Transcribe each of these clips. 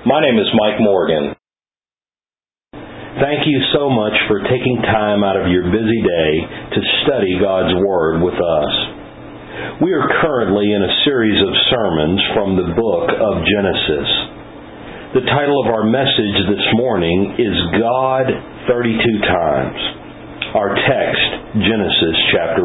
My name is Mike Morgan. Thank you so much for taking time out of your busy day to study God's Word with us. We are currently in a series of sermons from the book of Genesis. The title of our message this morning is God 32 Times. Our text, Genesis chapter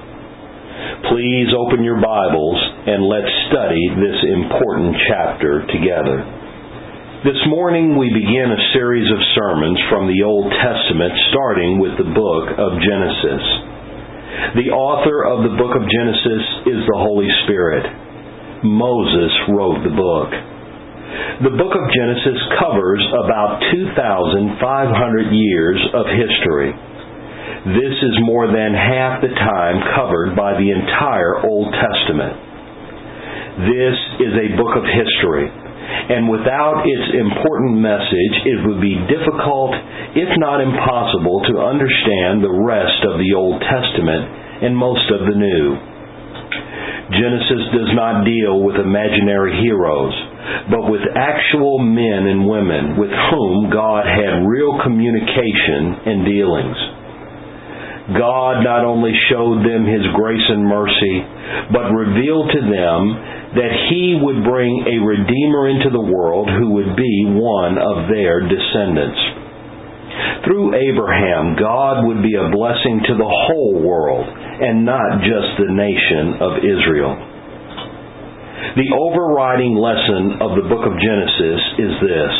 1. Please open your Bibles and let's study this important chapter together. This morning we begin a series of sermons from the Old Testament starting with the book of Genesis. The author of the book of Genesis is the Holy Spirit. Moses wrote the book. The book of Genesis covers about 2,500 years of history. This is more than half the time covered by the entire Old Testament. This is a book of history. And without its important message, it would be difficult, if not impossible, to understand the rest of the Old Testament and most of the New. Genesis does not deal with imaginary heroes, but with actual men and women with whom God had real communication and dealings. God not only showed them His grace and mercy, but revealed to them that He would bring a Redeemer into the world who would be one of their descendants. Through Abraham, God would be a blessing to the whole world and not just the nation of Israel. The overriding lesson of the book of Genesis is this: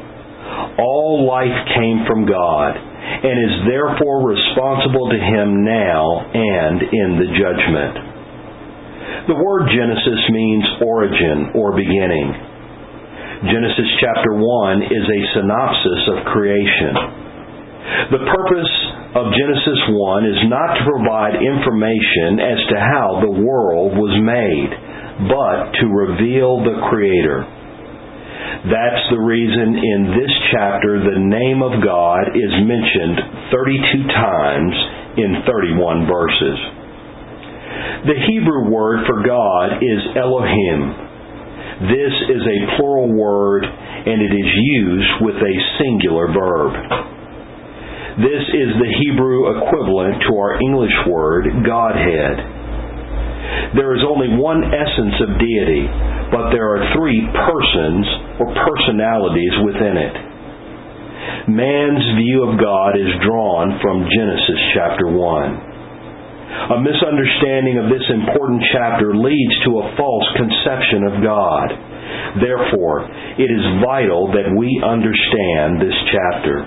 all life came from God and is therefore responsible to Him now and in the judgment. The word Genesis means origin or beginning. Genesis chapter 1 is a synopsis of creation. The purpose of Genesis 1 is not to provide information as to how the world was made, but to reveal the Creator. That's the reason in this chapter the name of God is mentioned 32 times in 31 verses. The Hebrew word for God is Elohim. This is a plural word and it is used with a singular verb. This is the Hebrew equivalent to our English word Godhead. There is only one essence of deity, but there are three persons or personalities within it. Man's view of God is drawn from Genesis chapter 1. A misunderstanding of this important chapter leads to a false conception of God. Therefore, it is vital that we understand this chapter.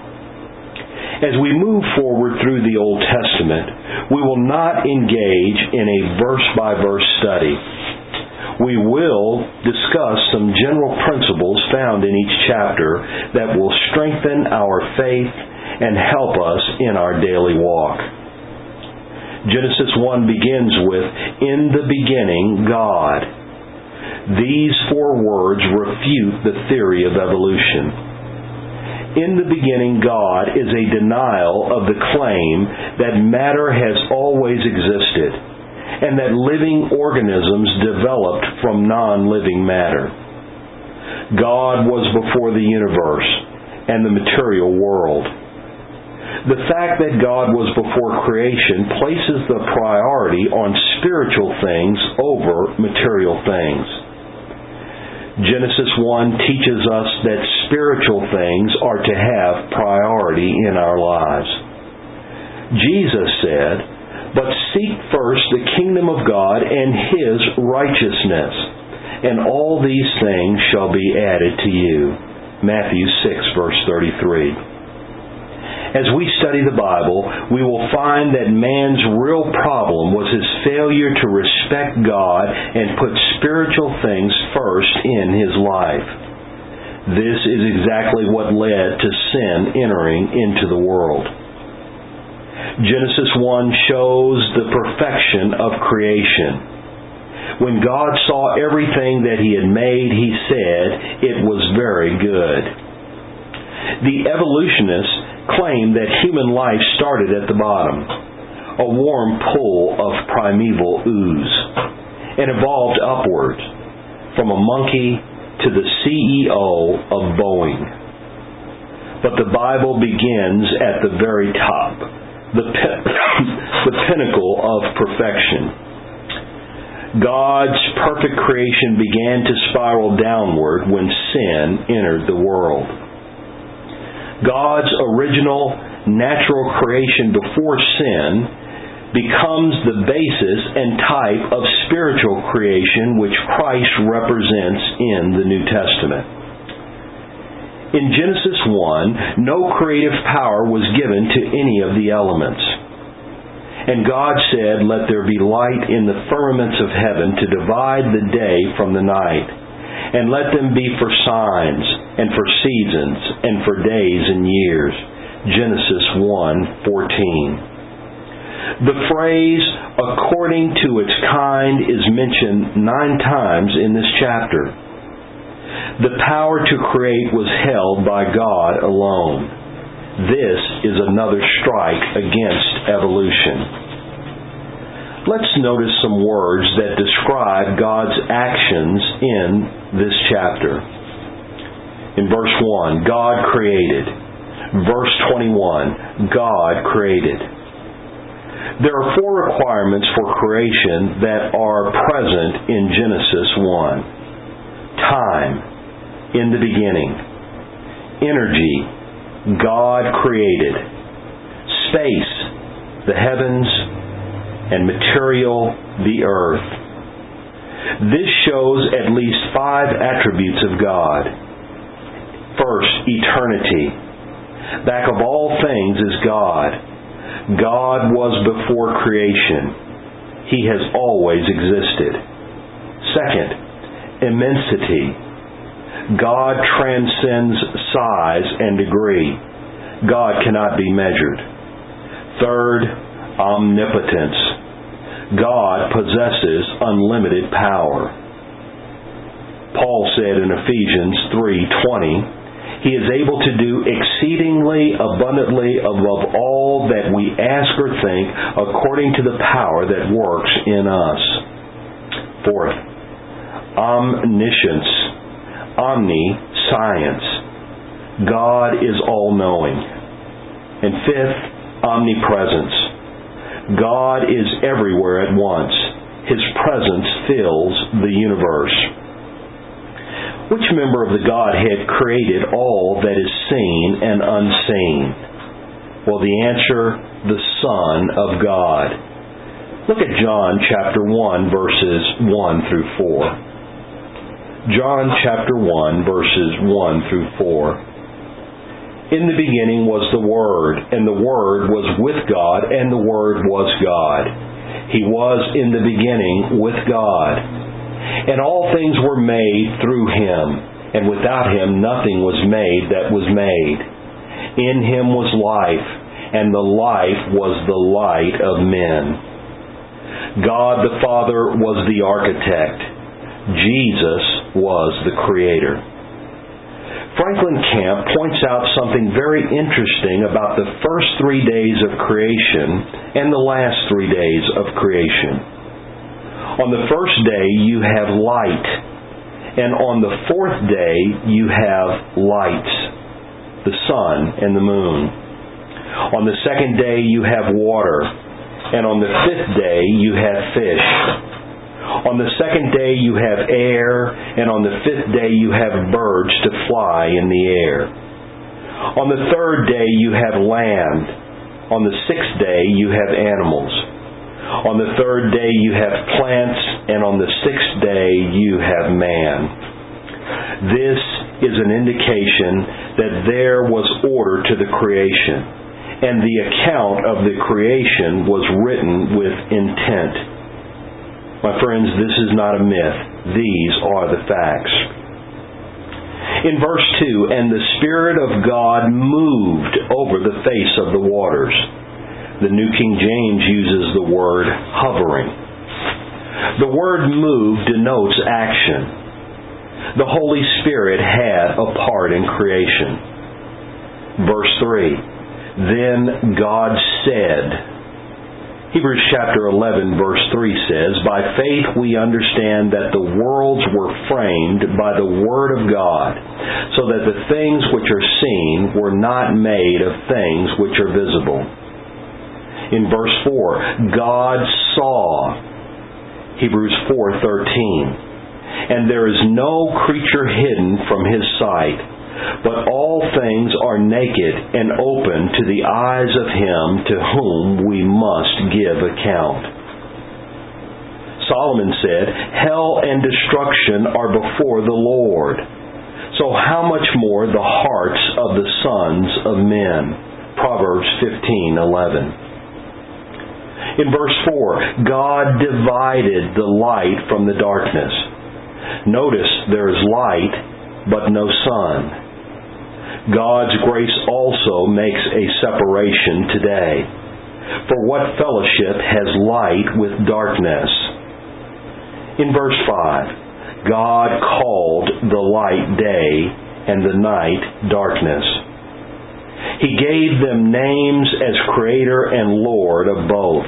As we move forward through the Old Testament, we will not engage in a verse-by-verse study. We will discuss some general principles found in each chapter that will strengthen our faith and help us in our daily walk. Genesis 1 begins with, "In the beginning, God." These four words refute the theory of evolution. In the beginning, God is a denial of the claim that matter has always existed and that living organisms developed from non-living matter. God was before the universe and the material world. The fact that God was before creation places the priority on spiritual things over material things. Genesis 1 teaches us that spiritual things are to have priority in our lives. Jesus said, "But seek first the kingdom of God and His righteousness, and all these things shall be added to you." Matthew 6 verse 33. As we study the Bible, we will find that man's real problem was his failure to respect God and put spiritual things first in his life. This is exactly what led to sin entering into the world. Genesis 1 shows the perfection of creation. When God saw everything that He had made, He said it was very good. The evolutionists claim that human life started at the bottom, a warm pool of primeval ooze, and evolved upwards from a monkey to the CEO of Boeing. But the Bible begins at the very top, the pinnacle of perfection. God's perfect creation began to spiral downward when sin entered the world. God's original natural creation before sin becomes the basis and type of spiritual creation which Christ represents in the New Testament. In Genesis 1, no creative power was given to any of the elements. And God said, "Let there be light in the firmaments of heaven to divide the day from the night, and let them be for signs, and for seasons, and for days and years." Genesis 1:14. The phrase, "according to its kind," is mentioned 9 times in this chapter. The power to create was held by God alone. This is another strike against evolution. Let's notice some words that describe God's actions in this chapter. In verse 1, God created. Verse 21, God created. There are 4 requirements for creation that are present in Genesis 1. Time, in the beginning. Energy, God created. Space, the heavens, and material, the earth. This shows at least 5 attributes of God. First, eternity. Back of all things is God. God was before creation. He has always existed. Second, immensity. God transcends size and degree. God cannot be measured. Third, omnipotence. God possesses unlimited power. Paul said in Ephesians 3:20, He is able to do exceedingly abundantly above all that we ask or think, according to the power that works in us. Fourth, omniscience. Omniscience. God is all-knowing. And fifth, omnipresence. God is everywhere at once. His presence fills the universe. Which member of the Godhead created all that is seen and unseen? Well, the answer, the Son of God. Look at John chapter 1, verses 1 through 4. John chapter 1, verses 1 through 4. In the beginning was the Word, and the Word was with God, and the Word was God. He was in the beginning with God. And all things were made through Him, and without Him nothing was made that was made. In Him was life, and the life was the light of men. God the Father was the architect. Jesus was the creator. Franklin Camp points out something very interesting about the first 3 days of creation and the last 3 days of creation. On the first day you have light, and on the 4th day you have lights, the sun and the moon. On the 2nd day you have water, and on the 5th day you have fish. On the 2nd day you have air, and on the 5th day you have birds to fly in the air. On the 3rd day you have land. On the 6th day you have animals. On the 3rd day you have plants, and on the 6th day you have man. This is an indication that there was order to the creation, and the account of the creation was written with intent. My friends, this is not a myth. These are the facts. In verse 2, and the Spirit of God moved over the face of the waters. The New King James uses the word hovering. The word move denotes action. The Holy Spirit had a part in creation. Verse 3, then God said. Hebrews chapter 11 verse 3 says, "By faith we understand that the worlds were framed by the Word of God, so that the things which are seen were not made of things which are visible." In verse 4, God saw, Hebrews 4:13, "And there is no creature hidden from His sight, but all things are naked and open to the eyes of Him to whom we must give account." Solomon said, "Hell and destruction are before the Lord. So how much more the hearts of the sons of men?" Proverbs 15:11. In verse 4, God divided the light from the darkness. Notice there is light, but no sun. God's grace also makes a separation today. For what fellowship has light with darkness? In verse 5, God called the light day and the night darkness. He gave them names as Creator and Lord of both.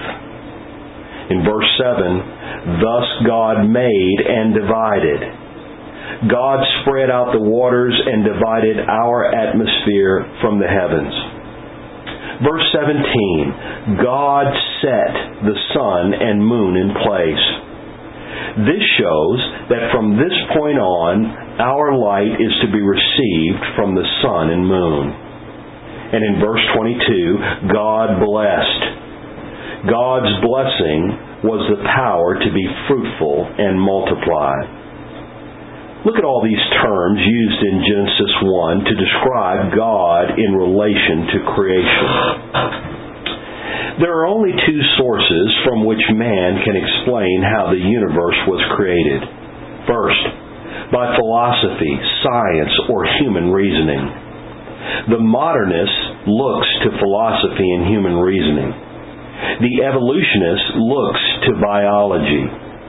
In verse 7, thus God made and divided. God spread out the waters and divided our atmosphere from the heavens. Verse 17, God set the sun and moon in place. This shows that from this point on, our light is to be received from the sun and moon. And in verse 22, God blessed. God's blessing was the power to be fruitful and multiply. Look at all these terms used in Genesis 1 to describe God in relation to creation. There are only two sources from which man can explain how the universe was created. First, by philosophy, science, or human reasoning. The modernist looks to philosophy and human reasoning. The evolutionist looks to biology.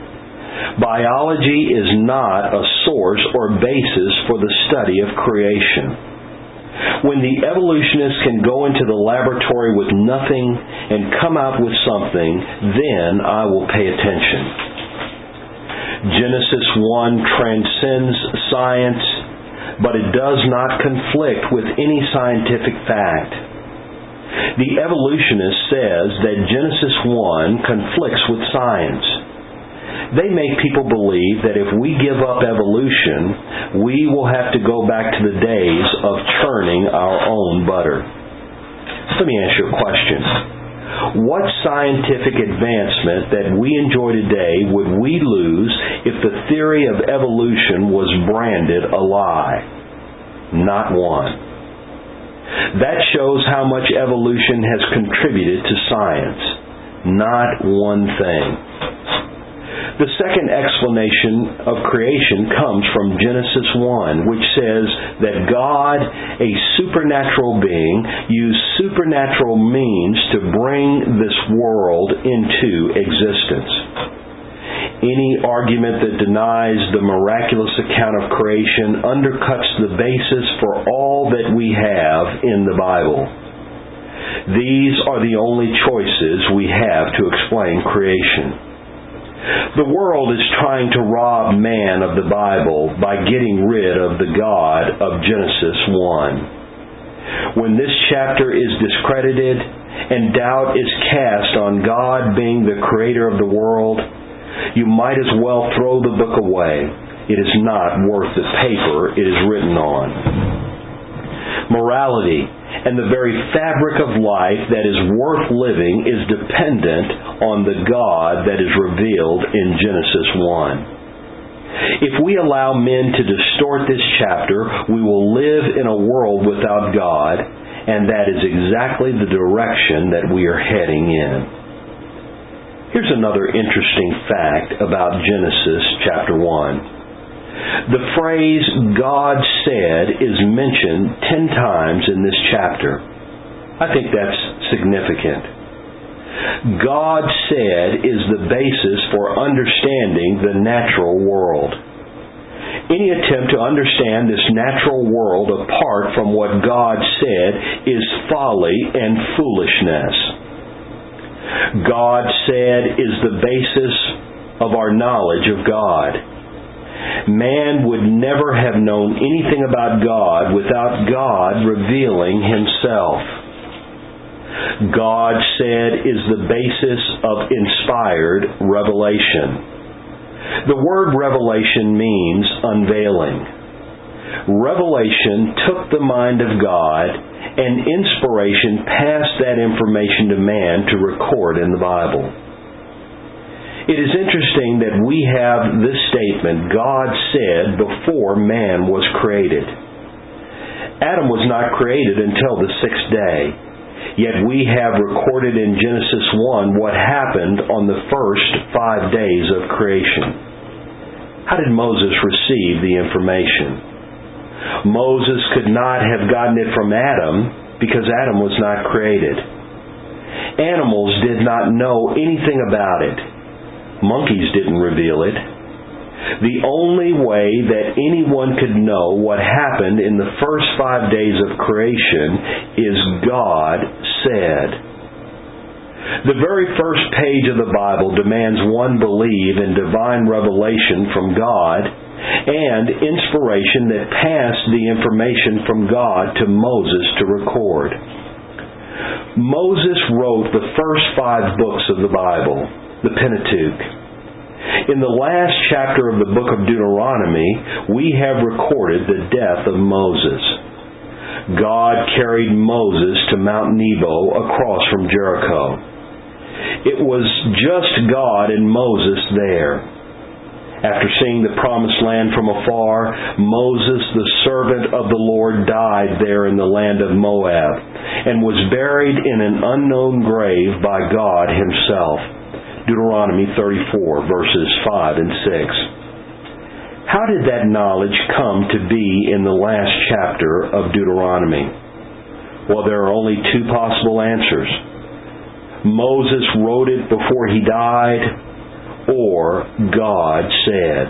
Biology is not a source or basis for the study of creation. When the evolutionist can go into the laboratory with nothing and come out with something, then I will pay attention. Genesis 1 transcends science, but it does not conflict with any scientific fact. The evolutionist says that Genesis 1 conflicts with science. They make people believe that if we give up evolution, we will have to go back to the days of churning our own butter. Let me ask you a question. What scientific advancement that we enjoy today would we lose if the theory of evolution was branded a lie? Not one. That shows how much evolution has contributed to science. Not one thing. The second explanation of creation comes from Genesis 1, which says that God, a supernatural being, used supernatural means to bring this world into existence. Any argument that denies the miraculous account of creation undercuts the basis for all that we have in the Bible. These are the only choices we have to explain creation. The world is trying to rob man of the Bible by getting rid of the God of Genesis 1. When this chapter is discredited and doubt is cast on God being the creator of the world, you might as well throw the book away. It is not worth the paper it is written on. Morality and the very fabric of life that is worth living is dependent on the God that is revealed in Genesis 1. If we allow men to distort this chapter, we will live in a world without God, and that is exactly the direction that we are heading in. Here's another interesting fact about Genesis chapter 1. The phrase God said is mentioned 10 times in this chapter. I think that's significant. God said is the basis for understanding the natural world. Any attempt to understand this natural world apart from what God said is folly and foolishness. God said is the basis of our knowledge of God. Man would never have known anything about God without God revealing Himself. God said is the basis of inspired revelation. The word revelation means unveiling. Revelation took the mind of God, and inspiration passed that information to man to record in the Bible. It is interesting that we have this statement, God said, before man was created. Adam was not created until the sixth day, yet we have recorded in Genesis 1 what happened on the first 5 days of creation. How did Moses receive the information? Moses could not have gotten it from Adam because Adam was not created. Animals did not know anything about it. Monkeys didn't reveal it. The only way that anyone could know what happened in the first 5 days of creation is God said. The very first page of the Bible demands one believe in divine revelation from God and inspiration that passed the information from God to Moses to record. Moses wrote the first 5 books of the Bible, the Pentateuch. In the last chapter of the book of Deuteronomy, we have recorded the death of Moses. God carried Moses to Mount Nebo across from Jericho. It was just God and Moses there. After seeing the promised land from afar, Moses, the servant of the Lord, died there in the land of Moab and was buried in an unknown grave by God Himself. Deuteronomy 34, verses 5 and 6. How did that knowledge come to be in the last chapter of Deuteronomy? Well, there are only 2 possible answers. Moses wrote it before he died, or God said.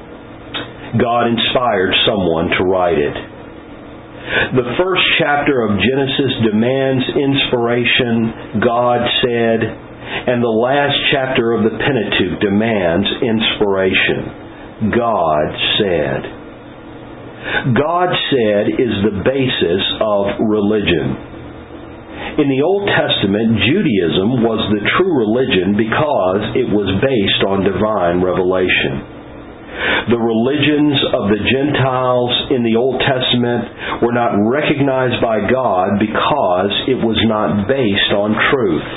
God inspired someone to write it. The first chapter of Genesis demands inspiration, God said, and the last chapter of the Pentateuch demands inspiration, God said. God said is the basis of religion. In the Old Testament, Judaism was the true religion because it was based on divine revelation. The religions of the Gentiles in the Old Testament were not recognized by God because it was not based on truth.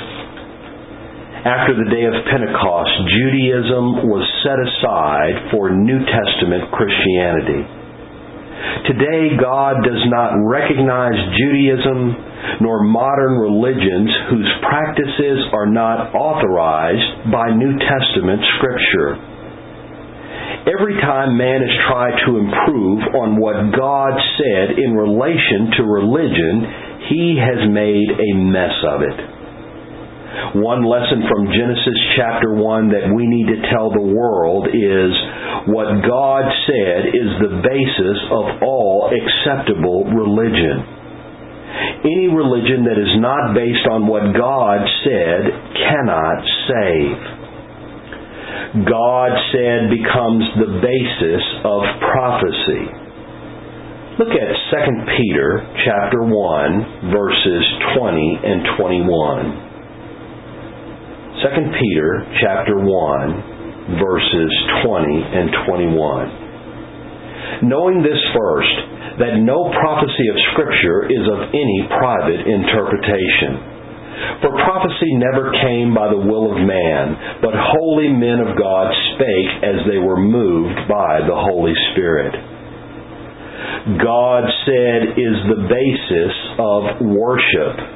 After the day of Pentecost, Judaism was set aside for New Testament Christianity. Today, God does not recognize Judaism nor modern religions whose practices are not authorized by New Testament Scripture. Every time man has tried to improve on what God said in relation to religion, he has made a mess of it. One lesson from Genesis chapter 1 that we need to tell the world is what God said is the basis of all acceptable religion. Any religion that is not based on what God said cannot save. God said becomes the basis of prophecy. Look at 2 Peter chapter 1 verses 20 and 21. 2 Peter chapter 1 verses 20 and 21. Knowing this first, that no prophecy of Scripture is of any private interpretation. For prophecy never came by the will of man, but holy men of God spake as they were moved by the Holy Spirit. God said is the basis of worship.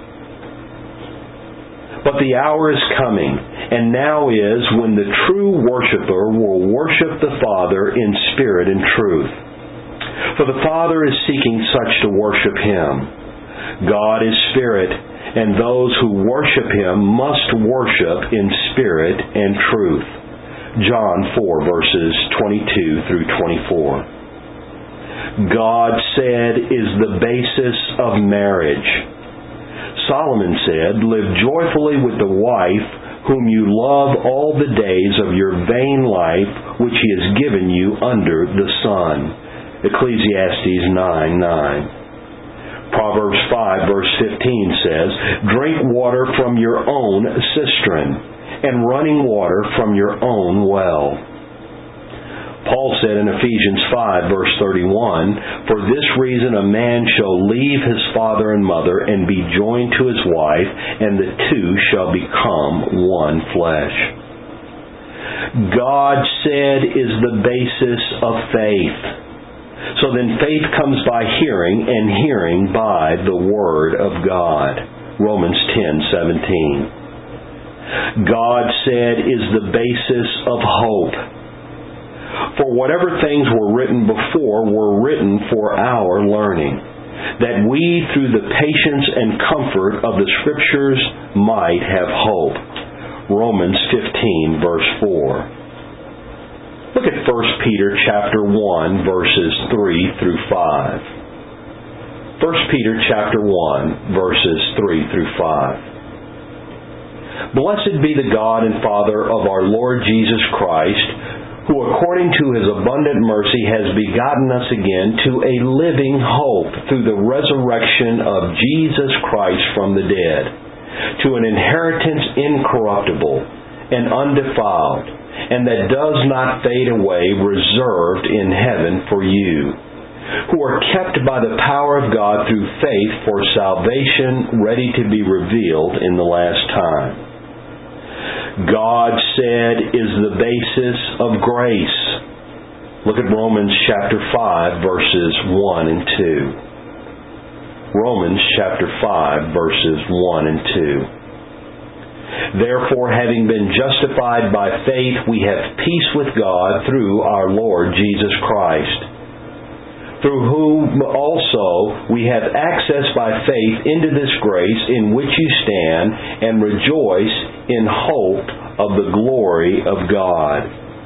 But the hour is coming, and now is when the true worshiper will worship the Father in spirit and truth. For the Father is seeking such to worship Him. God is spirit, and those who worship Him must worship in spirit and truth. John 4, verses 22 through 24. God said is the basis of marriage. Solomon said, "Live joyfully with the wife whom you love all the days of your vain life, which he has given you under the sun." Ecclesiastes 9:9. Proverbs 5 verse 15 says, "Drink water from your own cistern, and running water from your own well." Paul said in Ephesians 5 verse 31, "For this reason a man shall leave his father and mother and be joined to his wife, and the two shall become one flesh." God said is the basis of faith. So then faith comes by hearing, and hearing by the Word of God. Romans 10:17. God said is the basis of hope. For whatever things were written before were written for our learning, that we through the patience and comfort of the Scriptures might have hope. Romans 15 verse 4. Look at 1 Peter chapter 1 verses 3 through 5. 1 Peter chapter 1 verses 3 through 5. "Blessed be the God and Father of our Lord Jesus Christ, who according to His abundant mercy has begotten us again to a living hope through the resurrection of Jesus Christ from the dead, to an inheritance incorruptible and undefiled, and that does not fade away, reserved in heaven for you, who are kept by the power of God through faith for salvation ready to be revealed in the last time." God said is the basis of grace. Look at Romans chapter 5 verses 1 and 2. Romans chapter 5 verses 1 and 2. "Therefore, having been justified by faith, we have peace with God through our Lord Jesus Christ, through whom also we have access by faith into this grace in which you stand, and rejoice in hope of the glory of God."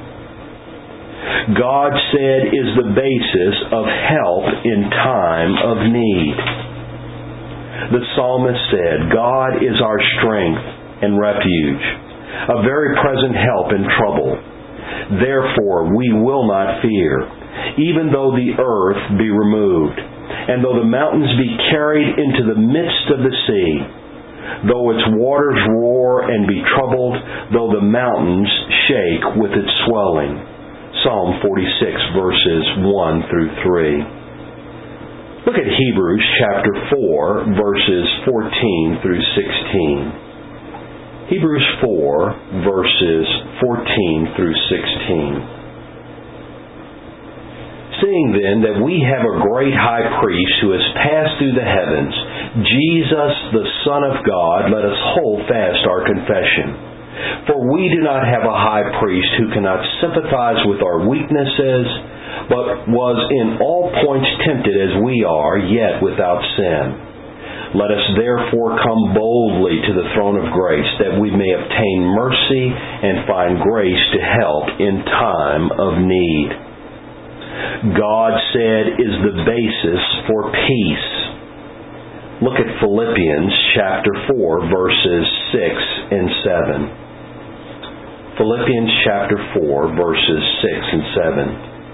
God said is the basis of help in time of need. The psalmist said, "God is our strength and refuge, a very present help in trouble. Therefore we will not fear, even though the earth be removed, and though the mountains be carried into the midst of the sea, though its waters roar and be troubled, though the mountains shake with its swelling." Psalm 46 verses 1 through 3. Look at Hebrews chapter 4 verses 14 through 16. Hebrews 4 verses 14 through 16. "Seeing then that we have a great high priest who has passed through the heavens, Jesus the Son of God, let us hold fast our confession. For we do not have a high priest who cannot sympathize with our weaknesses, but was in all points tempted as we are, yet without sin. Let us therefore come boldly to the throne of grace, that we may obtain mercy and find grace to help in time of need." God said is the basis for peace. Look at Philippians chapter 4 verses 6 and 7. Philippians chapter 4 verses 6 and 7.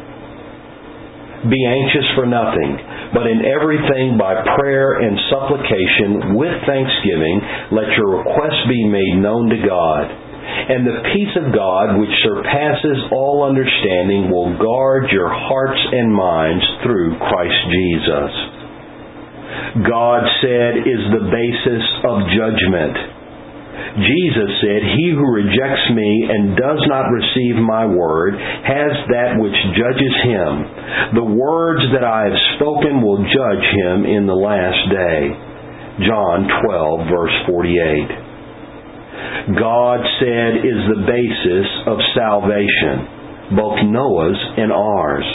"Be anxious for nothing, but in everything by prayer and supplication with thanksgiving let your requests be made known to God. And the peace of God, which surpasses all understanding, will guard your hearts and minds through Christ Jesus." God said is the basis of judgment. Jesus said, "He who rejects me and does not receive my word has that which judges him. The words that I have spoken will judge him in the last day." John 12 verse 48. God said is the basis of salvation, both Noah's and ours.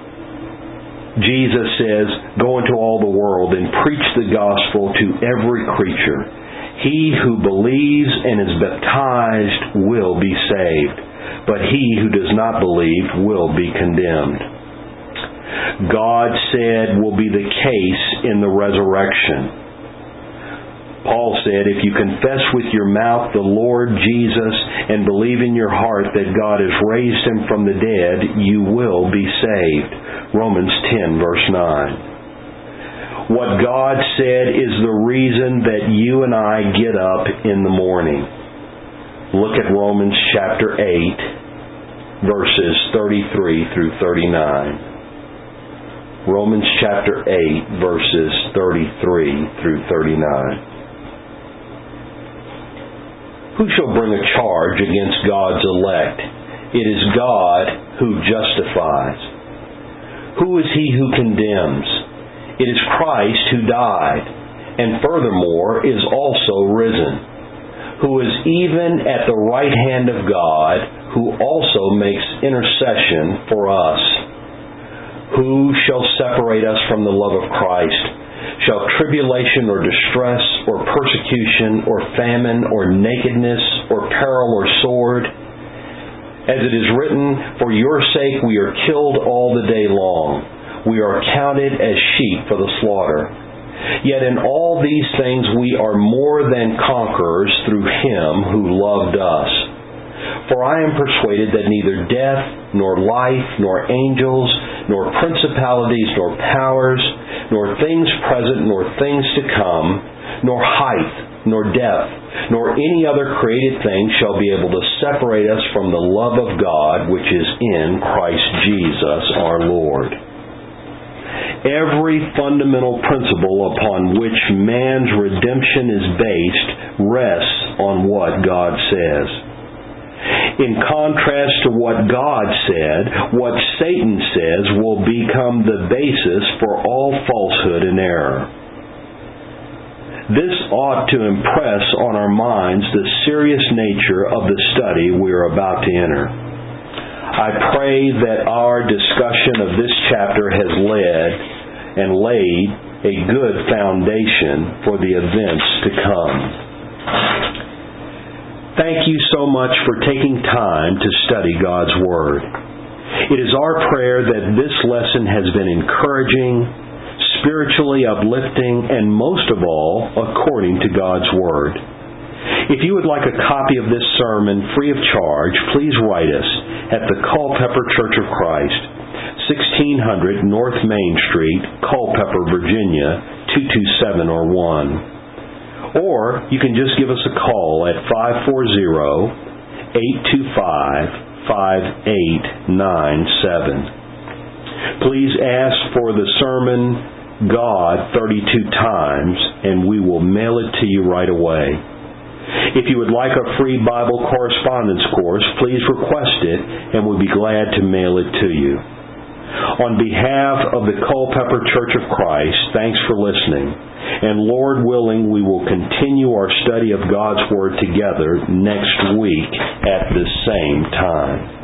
Jesus says, "Go into all the world and preach the gospel to every creature. He who believes and is baptized will be saved, but he who does not believe will be condemned." God said will be the case in the resurrection. Paul said, if you confess with your mouth the Lord Jesus and believe in your heart that God has raised Him from the dead, you will be saved. Romans 10, verse 9. What God said is the reason that you and I get up in the morning. Look at Romans chapter 8, verses 33 through 39. Romans chapter 8, verses 33 through 39. Who shall bring a charge against God's elect? It is God who justifies. Who is he who condemns? It is Christ who died, and furthermore is also risen, who is even at the right hand of God, who also makes intercession for us. Who shall separate us from the love of Christ? Shall tribulation or distress or persecution or famine or nakedness or peril or sword? As it is written, for your sake we are killed all the day long. We are counted as sheep for the slaughter. Yet in all these things we are more than conquerors through Him who loved us. For I am persuaded that neither death, nor life, nor angels, nor principalities, nor powers, nor things present, nor things to come, nor height, nor depth, nor any other created thing shall be able to separate us from the love of God which is in Christ Jesus our Lord. Every fundamental principle upon which man's redemption is based rests on what God says. In contrast to what God said, what Satan says will become the basis for all falsehood and error. This ought to impress on our minds the serious nature of the study we are about to enter. I pray that our discussion of this chapter has laid a good foundation for the events to come. Thank you so much for taking time to study God's Word. It is our prayer that this lesson has been encouraging, spiritually uplifting, and most of all, according to God's Word. If you would like a copy of this sermon free of charge, please write us at the Culpeper Church of Christ, 1600 North Main Street, Culpeper, Virginia, 22701. Or you can just give us a call at 540-825-5897. Please ask for the sermon God 32 times, and we will mail it to you right away. If you would like a free Bible correspondence course, please request it, and we'll be glad to mail it to you. On behalf of the Culpeper Church of Christ, thanks for listening. And Lord willing, we will continue our study of God's Word together next week at the same time.